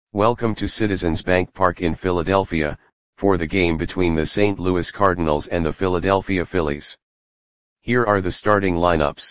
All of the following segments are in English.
Welcome to Citizens Bank Park in Philadelphia, for the game between the St. Louis Cardinals and the Philadelphia Phillies. Here are the starting lineups.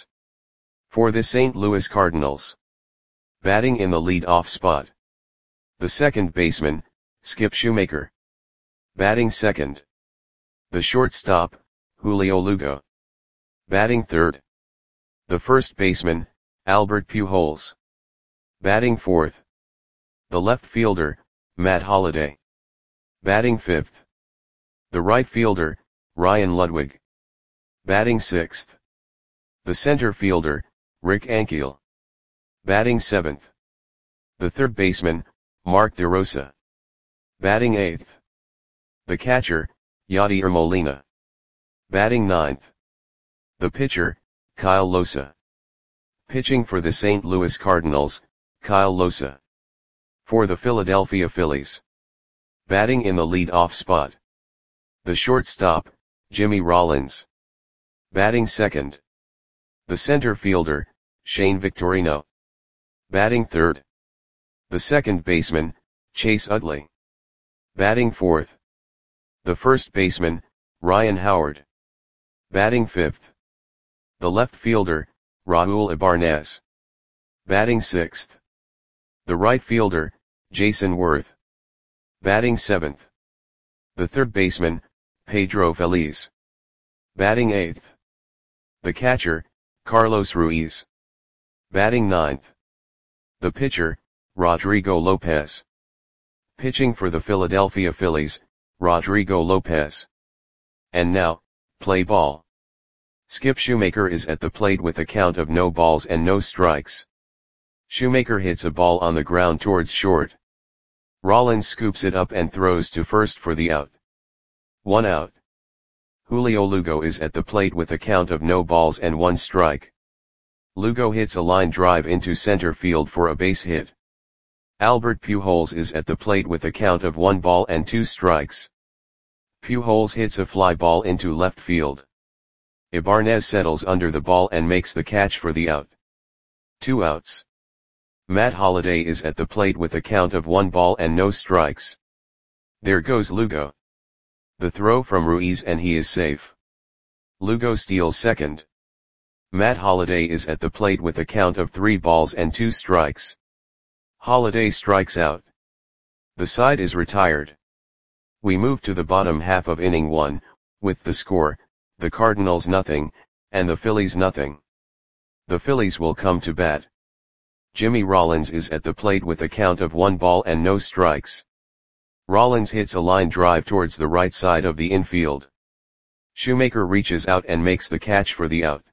For the St. Louis Cardinals. Batting in the lead-off spot. The second baseman, Skip Shoemaker. Batting second. The shortstop, Julio Lugo. Batting third. The first baseman, Albert Pujols. Batting fourth. The left fielder, Matt Holliday. Batting fifth. The right fielder, Ryan Ludwig. Batting sixth. The center fielder, Rick Ankiel. Batting seventh. The third baseman, Mark DeRosa. Batting eighth. The catcher, Yadier Molina. Batting ninth. The pitcher, Kyle Lohse. Pitching for the St. Louis Cardinals, Kyle Lohse. For the Philadelphia Phillies. Batting in the lead-off spot. The shortstop, Jimmy Rollins. Batting second. The center fielder, Shane Victorino. Batting third. The second baseman, Chase Utley. Batting fourth. The first baseman, Ryan Howard. Batting fifth. The left fielder, Raul Ibanez. Batting sixth. The right fielder, Jason Worth. Batting seventh. The third baseman, Pedro Feliz. Batting eighth. The catcher, Carlos Ruiz. Batting ninth. The pitcher, Rodrigo Lopez. Pitching for the Philadelphia Phillies, Rodrigo Lopez. And now, play ball. Skip Shoemaker is at the plate with a count of no balls and no strikes. Shoemaker hits a ball on the ground towards short. Rollins scoops it up and throws to first for the out. 1 out. Julio Lugo is at the plate with a count of no balls and 1 strike. Lugo hits a line drive into center field for a base hit. Albert Pujols is at the plate with a count of 1 ball and 2 strikes. Pujols hits a fly ball into left field. Ibanez settles under the ball and makes the catch for the out. 2 outs. Matt Holliday is at the plate with a count of 1 ball and no strikes. There goes Lugo. The throw from Ruiz and he is safe. Lugo steals second. Matt Holliday is at the plate with a count of 3 balls and 2 strikes. Holliday strikes out. The side is retired. We move to the bottom half of inning 1, with the score, the Cardinals nothing, and the Phillies nothing. The Phillies will come to bat. Jimmy Rollins is at the plate with a count of 1 ball and no strikes. Rollins hits a line drive towards the right side of the infield. Shoemaker reaches out and makes the catch for the out.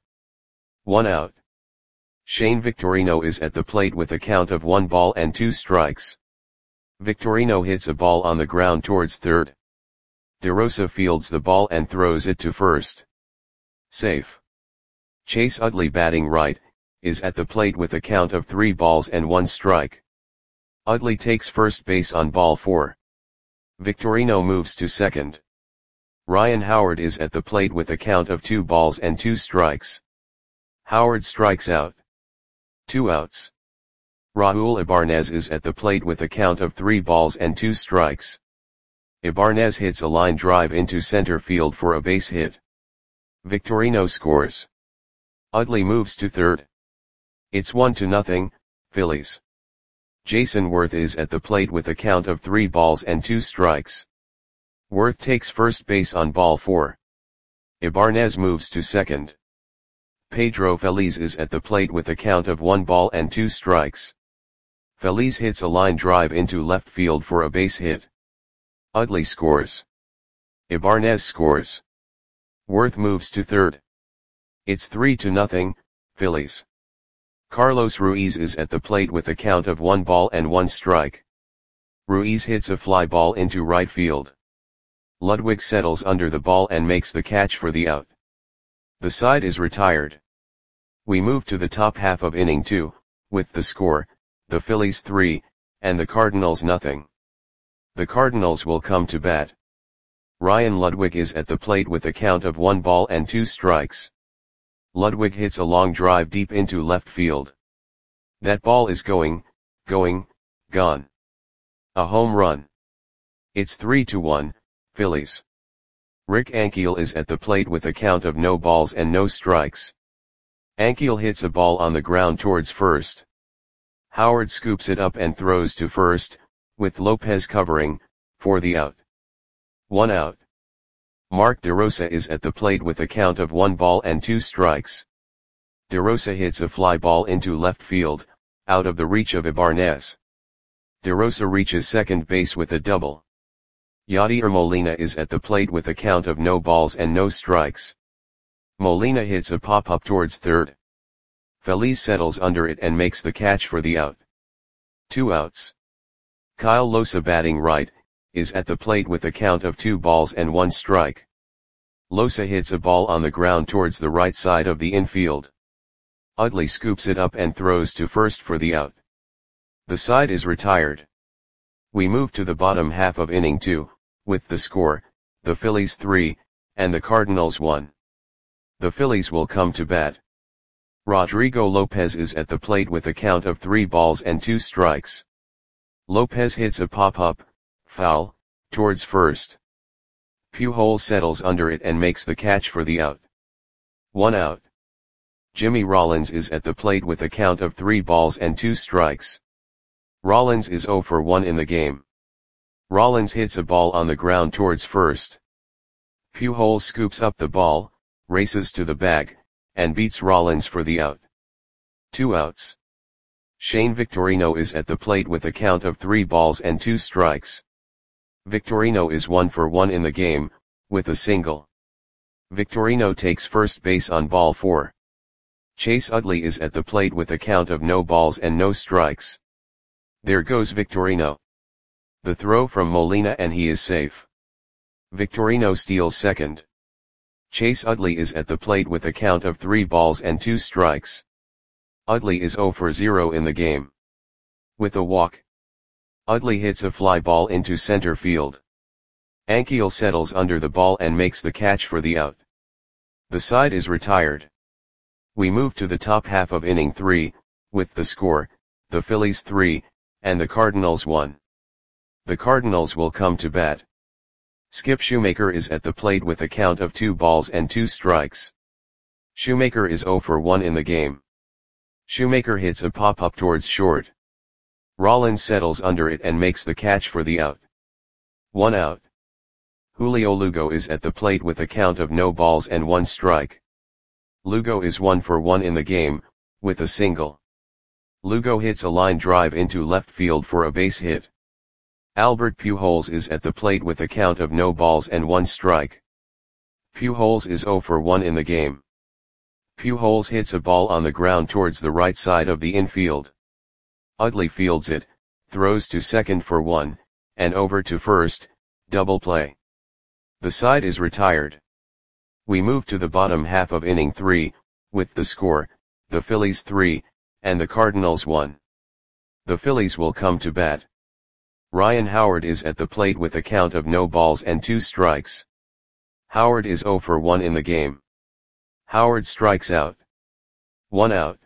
1 out. Shane Victorino is at the plate with a count of 1 ball and 2 strikes. Victorino hits a ball on the ground towards third. DeRosa fields the ball and throws it to first. Safe. Chase Utley, batting right, is at the plate with a count of 3 balls and 1 strike. Utley takes first base on ball 4. Victorino moves to second. Ryan Howard is at the plate with a count of 2 balls and 2 strikes. Howard strikes out. 2 outs. Raul Ibanez is at the plate with a count of 3 balls and 2 strikes. Ibanez hits a line drive into center field for a base hit. Victorino scores. Utley moves to third. It's 1-0, Phillies. Jason Worth is at the plate with a count of 3 balls and 2 strikes. Worth takes first base on ball 4. Ibanez moves to second. Pedro Feliz is at the plate with a count of 1 ball and 2 strikes. Feliz hits a line drive into left field for a base hit. Utley scores. Ibanez scores. Worth moves to third. It's 3-0, Phillies. Carlos Ruiz is at the plate with a count of 1 ball and 1 strike. Ruiz hits a fly ball into right field. Ludwig settles under the ball and makes the catch for the out. The side is retired. We move to the top half of inning 2, with the score, the Phillies 3, and the Cardinals nothing. The Cardinals will come to bat. Ryan Ludwig is at the plate with a count of 1 ball and 2 strikes. Ludwig hits a long drive deep into left field. That ball is gone. A home run. It's 3-1, Phillies. Rick Ankiel is at the plate with a count of no balls and no strikes. Ankiel hits a ball on the ground towards first. Howard scoops it up and throws to first, with Lopez covering, for the out. 1 out. Mark DeRosa is at the plate with a count of 1 ball and 2 strikes. DeRosa hits a fly ball into left field, out of the reach of Ibanez. DeRosa reaches second base with a double. Yadier Molina is at the plate with a count of no balls and no strikes. Molina hits a pop-up towards third. Feliz settles under it and makes the catch for the out. 2 outs. Kyle Losa, batting right, is at the plate with a count of 2 balls and 1 strike. Losa hits a ball on the ground towards the right side of the infield. Utley scoops it up and throws to first for the out. The side is retired. We move to the bottom half of inning 2, with the score, the Phillies 3, and the Cardinals 1. The Phillies will come to bat. Rodrigo Lopez is at the plate with a count of 3 balls and 2 strikes. Lopez hits a pop-up, foul, towards first. Pujols settles under it and makes the catch for the out. 1 out. Jimmy Rollins is at the plate with a count of 3 balls and 2 strikes. Rollins is 0 for 1 in the game. Rollins hits a ball on the ground towards first. Pujols scoops up the ball, races to the bag, and beats Rollins for the out. 2 outs. Shane Victorino is at the plate with a count of 3 balls and 2 strikes. Victorino is 1 for 1 in the game, with a single. Victorino takes first base on ball 4. Chase Utley is at the plate with a count of no balls and no strikes. There goes Victorino. The throw from Molina and he is safe. Victorino steals second. Chase Utley is at the plate with a count of 3 balls and 2 strikes. Utley is 0 for 0 in the game. With a walk. Utley hits a fly ball into center field. Ankiel settles under the ball and makes the catch for the out. The side is retired. We move to the top half of inning 3, with the score, the Phillies 3, and the Cardinals 1. The Cardinals will come to bat. Skip Shoemaker is at the plate with a count of 2 balls and 2 strikes. Shoemaker is 0 for 1 in the game. Shoemaker hits a pop-up towards short. Rollins settles under it and makes the catch for the out. 1 out. Julio Lugo is at the plate with a count of no balls and 1 strike. Lugo is 1 for 1 in the game, with a single. Lugo hits a line drive into left field for a base hit. Albert Pujols is at the plate with a count of no balls and 1 strike. Pujols is 0 for 1 in the game. Pujols hits a ball on the ground towards the right side of the infield. Utley fields it, throws to second for 1, and over to first, double play. The side is retired. We move to the bottom half of inning 3, with the score, the Phillies 3, and the Cardinals 1. The Phillies will come to bat. Ryan Howard is at the plate with a count of no balls and 2 strikes. Howard is 0 for 1 in the game. Howard strikes out. 1 out.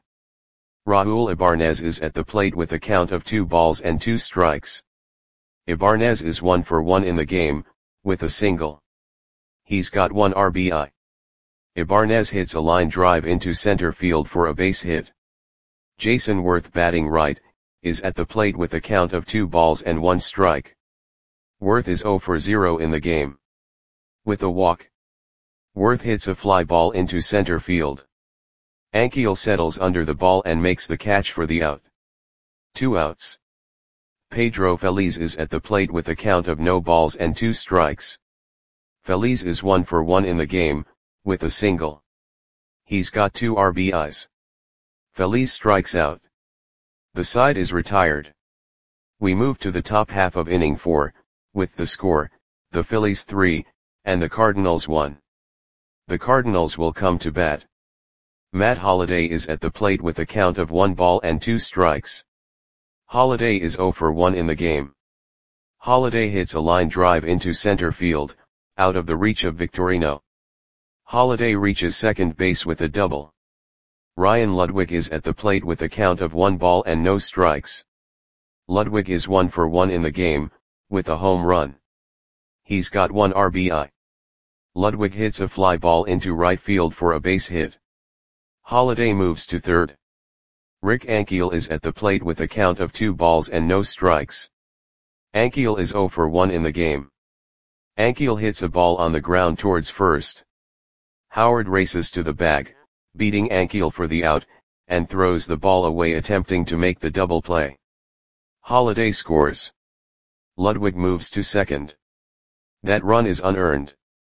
Raul Ibanez is at the plate with a count of 2 balls and 2 strikes. Ibanez is 1 for 1 in the game, with a single. He's got 1 RBI. Ibanez hits a line drive into center field for a base hit. Jason Worth, batting right, is at the plate with a count of 2 balls and 1 strike. Worth is 0 for 0 in the game. With a walk. Worth hits a fly ball into center field. Ankiel settles under the ball and makes the catch for the out. 2 outs. Pedro Feliz is at the plate with a count of no balls and 2 strikes. Feliz is 1 for 1 in the game, with a single. He's got 2 RBIs. Feliz strikes out. The side is retired. We move to the top half of inning 4, with the score, the Phillies 3, and the Cardinals 1. The Cardinals will come to bat. Matt Holliday is at the plate with a count of 1 ball and 2 strikes. Holliday is 0 for 1 in the game. Holliday hits a line drive into center field, out of the reach of Victorino. Holliday reaches second base with a double. Ryan Ludwig is at the plate with a count of 1 ball and no strikes. Ludwig is 1 for 1 in the game, with a home run. He's got 1 RBI. Ludwig hits a fly ball into right field for a base hit. Holliday moves to third. Rick Ankiel is at the plate with a count of 2 balls and no strikes. Ankiel is 0 for 1 in the game. Ankiel hits a ball on the ground towards first. Howard races to the bag, beating Ankiel for the out, and throws the ball away attempting to make the double play. Holliday scores. Ludwig moves to second. That run is unearned.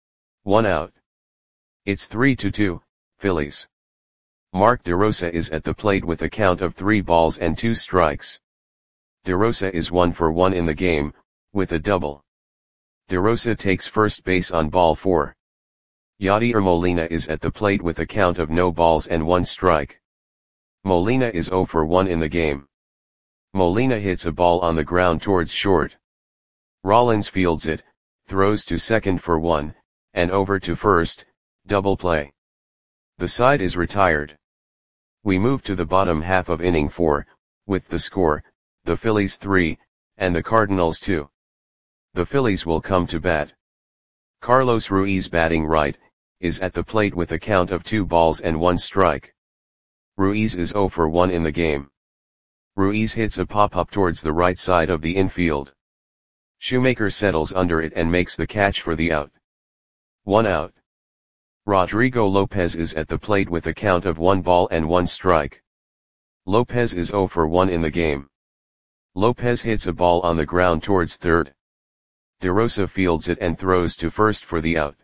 1 out. It's 3-2, Phillies. Mark DeRosa is at the plate with a count of 3 balls and 2 strikes. DeRosa is 1 for 1 in the game, with a double. DeRosa takes first base on ball 4. Yadier Molina is at the plate with a count of no balls and 1 strike. Molina is 0 for 1 in the game. Molina hits a ball on the ground towards short. Rollins fields it, throws to second for 1, and over to first, double play. The side is retired. We move to the bottom half of inning 4, with the score, the Phillies 3, and the Cardinals 2. The Phillies will come to bat. Carlos Ruiz, batting right, is at the plate with a count of 2 balls and 1 strike. Ruiz is 0 for 1 in the game. Ruiz hits a pop-up towards the right side of the infield. Shoemaker settles under it and makes the catch for the out. 1 out. Rodrigo Lopez is at the plate with a count of 1 ball and 1 strike. Lopez is 0 for 1 in the game. Lopez hits a ball on the ground towards third. DeRosa fields it and throws to first for the out.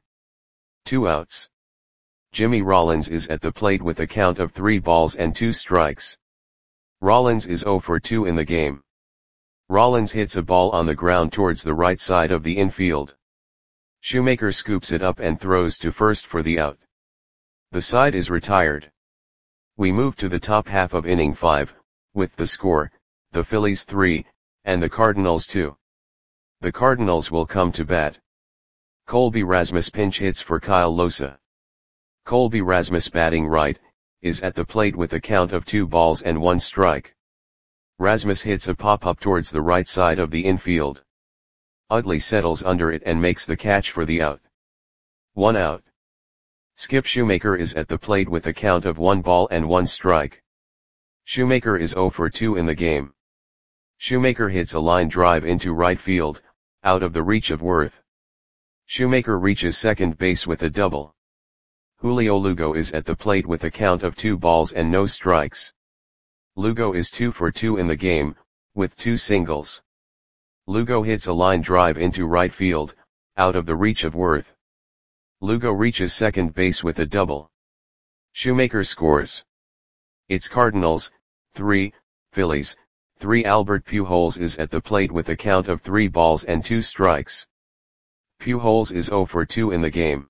2 outs. Jimmy Rollins is at the plate with a count of 3 balls and 2 strikes. Rollins is 0 for 2 in the game. Rollins hits a ball on the ground towards the right side of the infield. Shoemaker scoops it up and throws to first for the out. The side is retired. We move to the top half of inning 5, with the score, the Phillies 3, and the Cardinals 2. The Cardinals will come to bat. Colby Rasmus pinch hits for Kyle Losa. Colby Rasmus, batting right, is at the plate with a count of 2 balls and 1 strike. Rasmus hits a pop-up towards the right side of the infield. Utley settles under it and makes the catch for the out. 1 out. Skip Shoemaker is at the plate with a count of 1 ball and 1 strike. Shoemaker is 0 for 2 in the game. Shoemaker hits a line drive into right field, out of the reach of Worth. Shoemaker reaches second base with a double. Julio Lugo is at the plate with a count of 2 balls and no strikes. Lugo is 2 for 2 in the game, with 2 singles. Lugo hits a line drive into right field, out of the reach of Worth. Lugo reaches second base with a double. Shoemaker scores. It's Cardinals 3, Phillies 3. Albert Pujols is at the plate with a count of 3 balls and 2 strikes. Pujols is 0 for 2 in the game.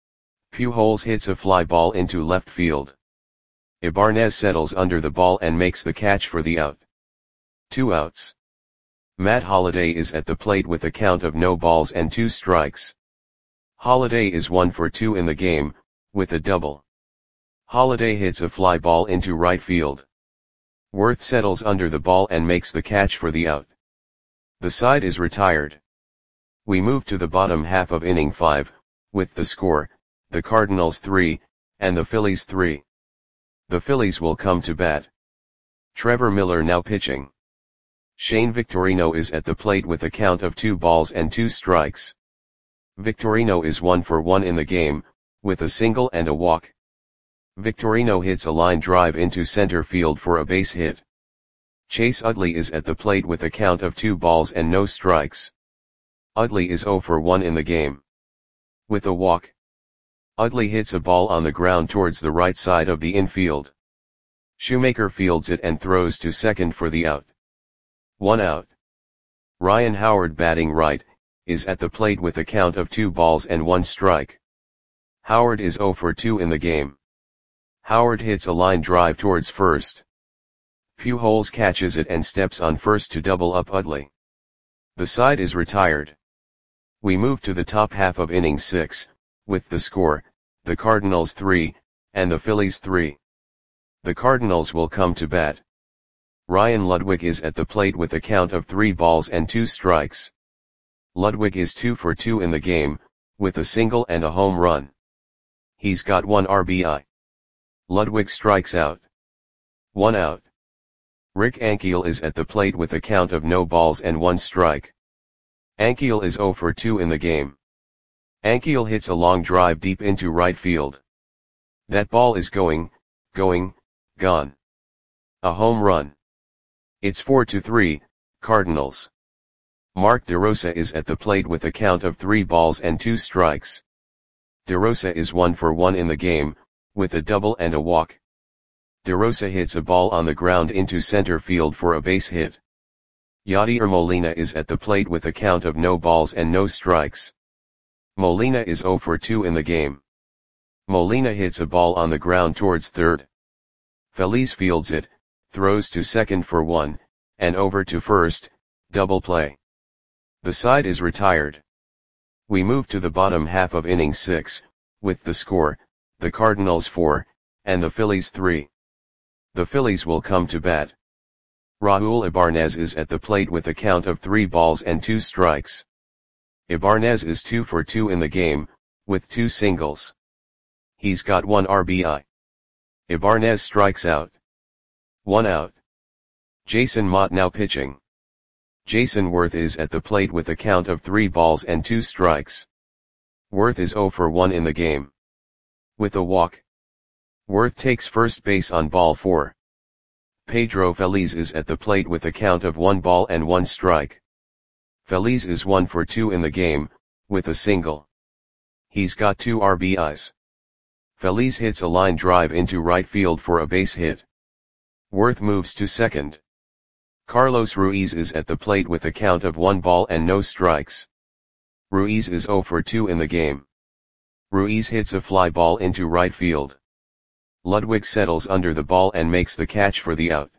Pujols hits a fly ball into left field. Ibanez settles under the ball and makes the catch for the out. 2 outs. Matt Holliday is at the plate with a count of no balls and 2 strikes. Holliday is 1 for 2 in the game, with a double. Holliday hits a fly ball into right field. Worth settles under the ball and makes the catch for the out. The side is retired. We move to the bottom half of inning 5, with the score, the Cardinals 3, and the Phillies 3. The Phillies will come to bat. Trevor Miller now pitching. Shane Victorino is at the plate with a count of 2 balls and 2 strikes. Victorino is 1 for 1 in the game, with a single and a walk. Victorino hits a line drive into center field for a base hit. Chase Utley is at the plate with a count of 2 balls and no strikes. Utley is 0 for 1 in the game. With a walk. Utley hits a ball on the ground towards the right side of the infield. Shoemaker fields it and throws to second for the out. 1 out. Ryan Howard, batting right, is at the plate with a count of 2 balls and 1 strike. Howard is 0 for 2 in the game. Howard hits a line drive towards first. Pujols catches it and steps on first to double up Utley. The side is retired. We move to the top half of inning 6, with the score, the Cardinals 3, and the Phillies 3. The Cardinals will come to bat. Ryan Ludwig is at the plate with a count of 3 balls and 2 strikes. Ludwig is 2 for 2 in the game, with a single and a home run. He's got 1 RBI. Ludwig strikes out. 1 out. Rick Ankiel is at the plate with a count of no balls and 1 strike. Ankiel is 0 for 2 in the game. Ankiel hits a long drive deep into right field. That ball is going, gone. A home run. It's 4-3, Cardinals. Mark DeRosa is at the plate with a count of 3 balls and 2 strikes. DeRosa is 1 for 1 in the game, with a double and a walk. DeRosa hits a ball on the ground into center field for a base hit. Yadier Molina is at the plate with a count of no balls and no strikes. Molina is 0 for 2 in the game. Molina hits a ball on the ground towards third. Feliz fields it, throws to second for 1, and over to first, double play. The side is retired. We move to the bottom half of inning 6, with the score, the Cardinals 4, and the Phillies 3. The Phillies will come to bat. Raul Ibanez is at the plate with a count of 3 balls and 2 strikes. Ibanez is 2 for 2 in the game, with 2 singles. He's got 1 RBI. Ibanez strikes out. 1 out. Jason Motte now pitching. Jason Worth is at the plate with a count of 3 balls and 2 strikes. Worth is 0 for 1 in the game. With a walk. Worth takes first base on ball 4. Pedro Feliz is at the plate with a count of 1 ball and 1 strike. Feliz is 1 for 2 in the game, with a single. He's got 2 RBIs. Feliz hits a line drive into right field for a base hit. Worth moves to second. Carlos Ruiz is at the plate with a count of 1 ball and no strikes. Ruiz is 0 for 2 in the game. Ruiz hits a fly ball into right field. Ludwig settles under the ball and makes the catch for the out.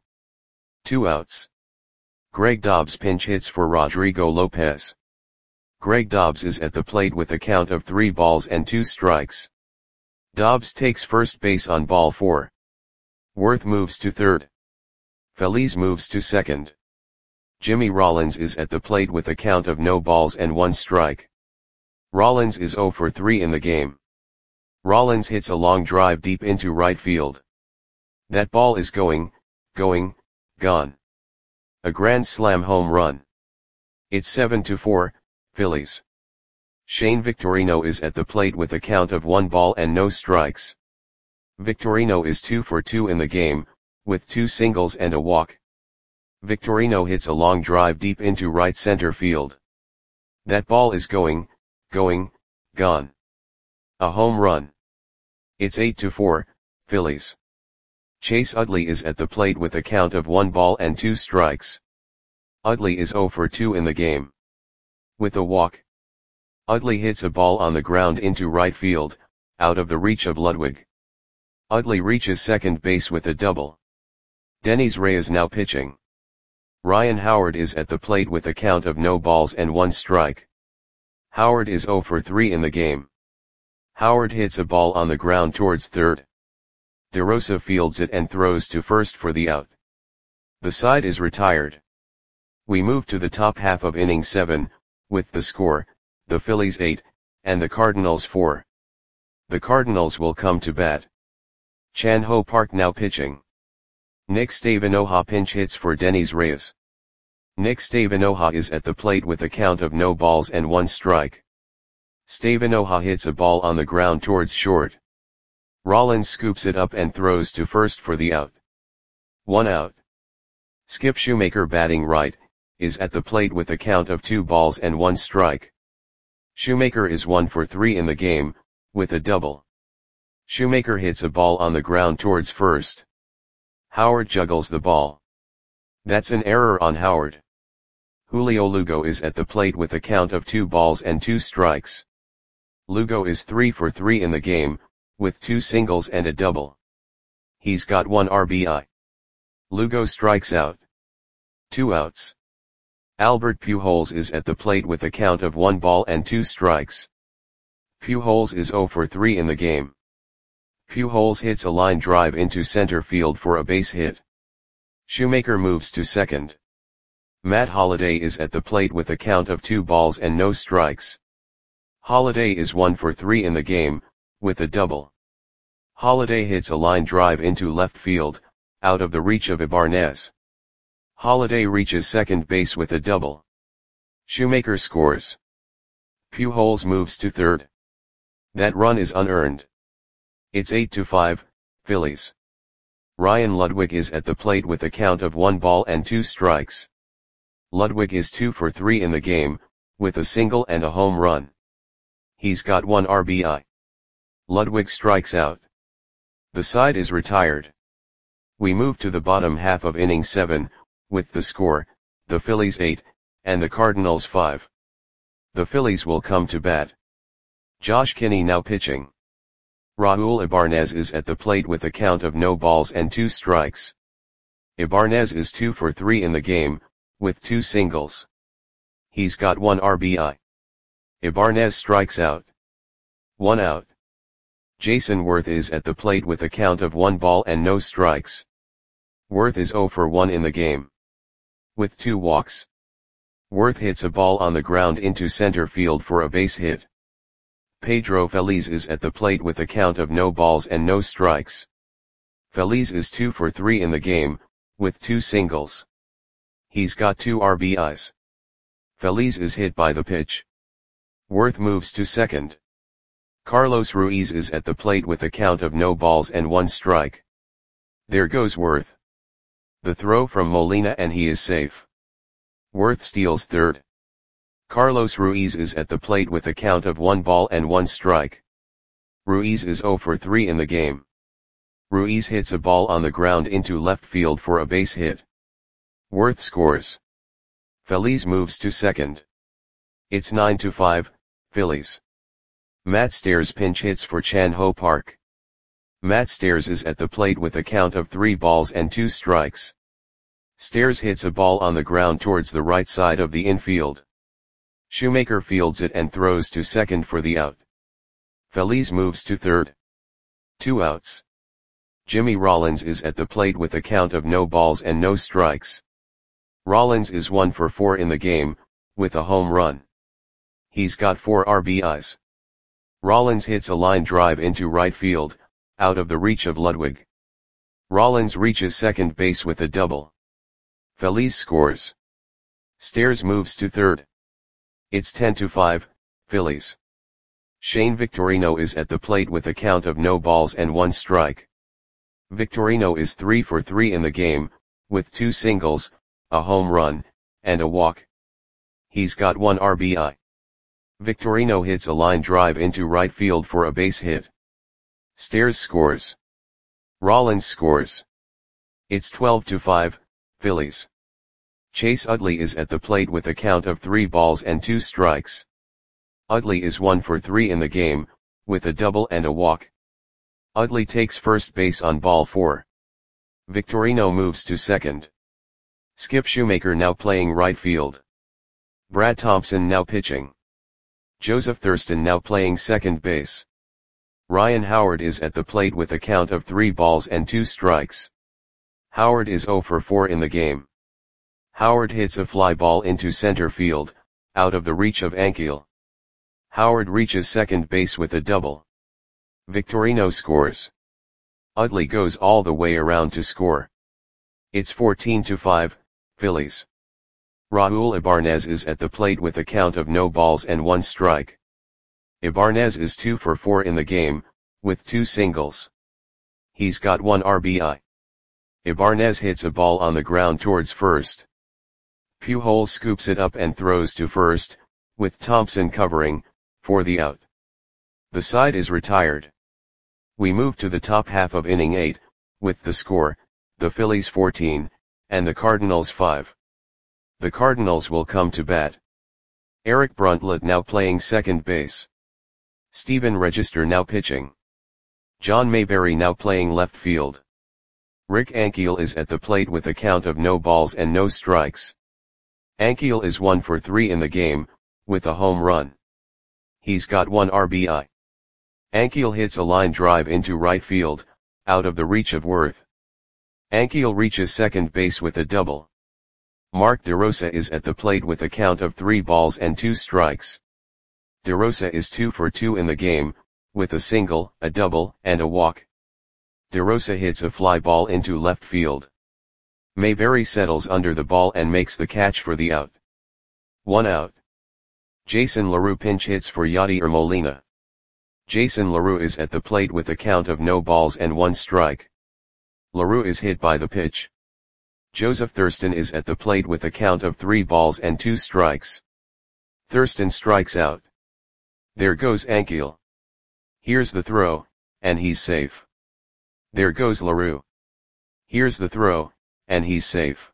2 outs. Greg Dobbs pinch hits for Rodrigo Lopez. Greg Dobbs is at the plate with a count of 3 balls and 2 strikes. Dobbs takes first base on ball 4. Worth moves to third. Feliz moves to second. Jimmy Rollins is at the plate with a count of no balls and 1 strike. Rollins is 0 for 3 in the game. Rollins hits a long drive deep into right field. That ball is going, gone. A grand slam home run. It's 7-4, Phillies. Shane Victorino is at the plate with a count of 1 ball and no strikes. Victorino is 2 for 2 in the game, with 2 singles and a walk. Victorino hits a long drive deep into right center field. That ball is going, gone. A home run. It's 8-4, Phillies. Chase Utley is at the plate with a count of 1 ball and 2 strikes. Utley is 0 for 2 in the game. With a walk. Utley hits a ball on the ground into right field, out of the reach of Ludwig. Utley reaches second base with a double. Denys Reyes now pitching. Ryan Howard is at the plate with a count of no balls and 1 strike. Howard is 0 for 3 in the game. Howard hits a ball on the ground towards third. DeRosa fields it and throws to first for the out. The side is retired. We move to the top half of inning 7, with the score, the Phillies 8, and the Cardinals 4. The Cardinals will come to bat. Chan Ho Park now pitching. Nick Stavinoha pinch hits for Denys Reyes. Nick Stavinoha is at the plate with a count of no balls and 1 strike. Stavinoha hits a ball on the ground towards short. Rollins scoops it up and throws to first for the out. 1 out. Skip Shoemaker batting right, is at the plate with a count of 2 balls and 1 strike. Shoemaker is 1 for 3 in the game, with a double. Shoemaker hits a ball on the ground towards first. Howard juggles the ball. That's an error on Howard. Julio Lugo is at the plate with a count of 2 balls and 2 strikes. Lugo is 3 for 3 in the game, with 2 singles and a double. He's got 1 RBI. Lugo strikes out. 2 outs. Albert Pujols is at the plate with a count of 1 ball and 2 strikes. Pujols is 0 for 3 in the game. Pujols hits a line drive into center field for a base hit. Shoemaker moves to second. Matt Holliday is at the plate with a count of 2 balls and no strikes. Holliday is 1 for 3 in the game, with a double. Holliday hits a line drive into left field, out of the reach of Ibanez. Holliday reaches second base with a double. Shoemaker scores. Pujols moves to third. That run is unearned. It's 8-5, Phillies. Ryan Ludwig is at the plate with a count of 1 ball and 2 strikes. Ludwig is 2 for 3 in the game, with a single and a home run. He's got 1 RBI. Ludwig strikes out. The side is retired. We move to the bottom half of inning 7, with the score, the Phillies 8, and the Cardinals 5. The Phillies will come to bat. Josh Kinney now pitching. Raul Ibanez is at the plate with a count of no balls and 2 strikes. Ibanez is 2 for 3 in the game, with 2 singles. He's got 1 RBI. Ibanez strikes out. 1 out. Jason Worth is at the plate with a count of 1 ball and no strikes. Worth is 0 for 1 in the game, with 2 walks. Worth hits a ball on the ground into center field for a base hit. Pedro Feliz is at the plate with a count of no balls and no strikes. Feliz is 2 for 3 in the game, with 2 singles. He's got 2 RBIs. Feliz is hit by the pitch. Worth moves to second. Carlos Ruiz is at the plate with a count of no balls and 1 strike. There goes Worth. The throw from Molina and he is safe. Worth steals third. Carlos Ruiz is at the plate with a count of 1 ball and 1 strike. Ruiz is 0 for 3 in the game. Ruiz hits a ball on the ground into left field for a base hit. Worth scores. Feliz moves to second. It's 9-5, Phillies. Matt Stairs pinch hits for Chan Ho Park. Matt Stairs is at the plate with a count of 3 balls and 2 strikes. Stairs hits a ball on the ground towards the right side of the infield. Shoemaker fields it and throws to second for the out. Feliz moves to third. 2 outs. Jimmy Rollins is at the plate with a count of no balls and no strikes. Rollins is 1 for 4 in the game, with a home run. He's got 4 RBIs. Rollins hits a line drive into right field, out of the reach of Ludwig. Rollins reaches second base with a double. Feliz scores. Stairs moves to third. It's 10-5, Phillies. Shane Victorino is at the plate with a count of no balls and 1 strike. Victorino is 3 for 3 in the game, with 2 singles, a home run, and a walk. He's got 1 RBI. Victorino hits a line drive into right field for a base hit. Stairs scores. Rollins scores. It's 12-5, Phillies. Chase Utley is at the plate with a count of 3 balls and 2 strikes. Utley is 1 for 3 in the game, with a double and a walk. Utley takes first base on ball 4. Victorino moves to second. Skip Shoemaker now playing right field. Brad Thompson now pitching. Joseph Thurston now playing second base. Ryan Howard is at the plate with a count of 3 balls and 2 strikes. Howard is 0 for 4 in the game. Howard hits a fly ball into center field, out of the reach of Ankiel. Howard reaches second base with a double. Victorino scores. Utley goes all the way around to score. It's 14-5, Phillies. Raul Ibanez is at the plate with a count of no balls and 1 strike. Ibanez is 2 for 4 in the game, with 2 singles. He's got 1 RBI. Ibanez hits a ball on the ground towards first. Pujols scoops it up and throws to first, with Thompson covering, for the out. The side is retired. We move to the top half of inning 8, with the score, the Phillies 14, and the Cardinals 5. The Cardinals will come to bat. Eric Bruntlett now playing second base. Steven Register now pitching. John Mayberry now playing left field. Rick Ankiel is at the plate with a count of no balls and no strikes. Ankiel is 1 for 3 in the game, with a home run. He's got 1 RBI. Ankiel hits a line drive into right field, out of the reach of Worth. Ankiel reaches second base with a double. Mark DeRosa is at the plate with a count of 3 balls and 2 strikes. DeRosa is 2 for 2 in the game, with a single, a double, and a walk. DeRosa hits a fly ball into left field. Mayberry settles under the ball and makes the catch for the out. 1 out. Jason LaRue pinch hits for Yadier Molina. Jason LaRue is at the plate with a count of no balls and 1 strike. LaRue is hit by the pitch. Joseph Thurston is at the plate with a count of 3 balls and 2 strikes. Thurston strikes out. There goes Ankiel. Here's the throw, and he's safe. There goes LaRue. Here's the throw, and he's safe.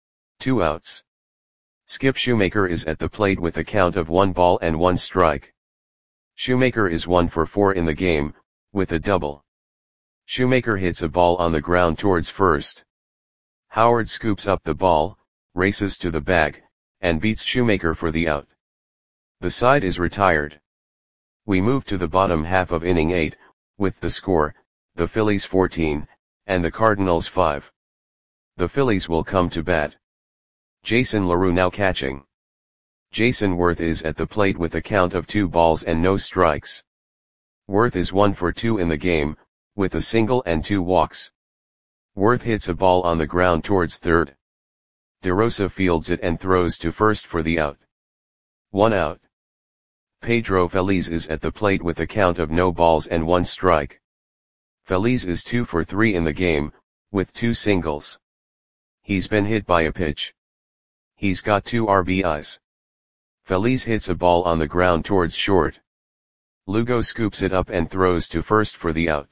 2 outs. Skip Shoemaker is at the plate with a count of 1 ball and 1 strike. Shoemaker is 1 for 4 in the game, with a double. Shoemaker hits a ball on the ground towards first. Howard scoops up the ball, races to the bag, and beats Shoemaker for the out. The side is retired. We move to the bottom half of inning 8, with the score, the Phillies 14, and the Cardinals 5. The Phillies will come to bat. Jason LaRue now catching. Jason Worth is at the plate with a count of 2 balls and no strikes. Worth is 1 for 2 in the game, with a single and 2 walks. Worth hits a ball on the ground towards third. DeRosa fields it and throws to first for the out. 1 out. Pedro Feliz is at the plate with a count of no balls and 1 strike. Feliz is 2 for 3 in the game, with 2 singles. He's been hit by a pitch. He's got 2 RBIs. Feliz hits a ball on the ground towards short. Lugo scoops it up and throws to first for the out.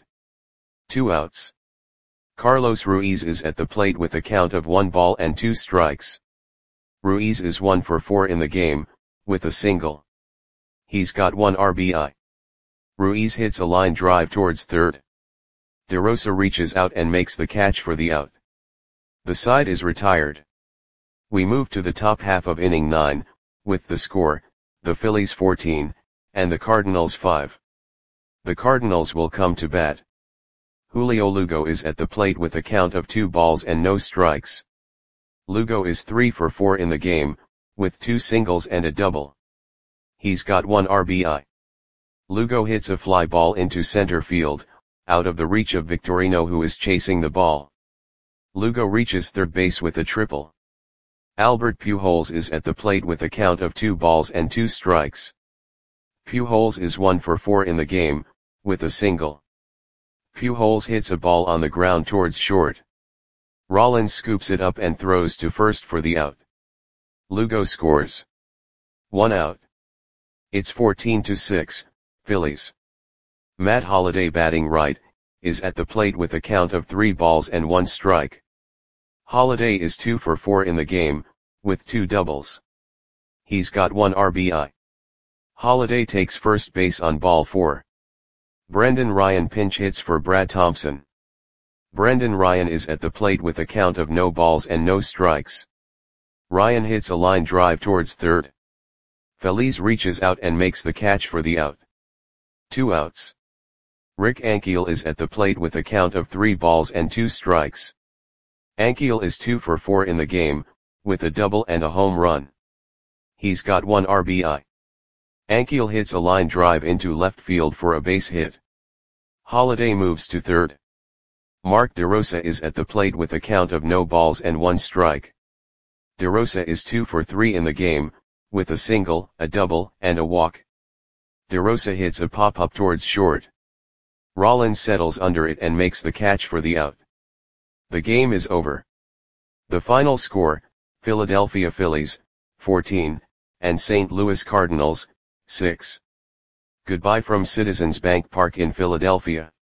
2 outs. Carlos Ruiz is at the plate with a count of 1 ball and 2 strikes. Ruiz is 1 for 4 in the game, with a single. He's got 1 RBI. Ruiz hits a line drive towards third. DeRosa reaches out and makes the catch for the out. The side is retired. We move to the top half of inning 9, with the score, the Phillies 14, and the Cardinals 5. The Cardinals will come to bat. Julio Lugo is at the plate with a count of 2 balls and no strikes. Lugo is 3 for 4 in the game, with 2 singles and a double. He's got 1 RBI. Lugo hits a fly ball into center field, out of the reach of Victorino, who is chasing the ball. Lugo reaches third base with a triple. Albert Pujols is at the plate with a count of 2 balls and 2 strikes. Pujols is 1 for 4 in the game, with a single. Pujols hits a ball on the ground towards short. Rollins scoops it up and throws to first for the out. Lugo scores. 1 out. It's 14-6, Phillies. Matt Holliday, batting right, is at the plate with a count of 3 balls and 1 strike. Holliday is 2 for 4 in the game, with 2 doubles. He's got 1 RBI. Holliday takes first base on ball 4. Brendan Ryan pinch hits for Brad Thompson. Brendan Ryan is at the plate with a count of no balls and no strikes. Ryan hits a line drive towards third. Feliz reaches out and makes the catch for the out. 2 outs. Rick Ankiel is at the plate with a count of 3 balls and 2 strikes. Ankiel is 2 for 4 in the game, with a double and a home run. He's got 1 RBI. Ankiel hits a line drive into left field for a base hit. Holliday moves to third. Mark DeRosa is at the plate with a count of no balls and 1 strike. DeRosa is 2 for 3 in the game, with a single, a double, and a walk. DeRosa hits a pop-up towards short. Rollins settles under it and makes the catch for the out. The game is over. The final score, Philadelphia Phillies, 14, and St. Louis Cardinals, 6. Goodbye from Citizens Bank Park in Philadelphia.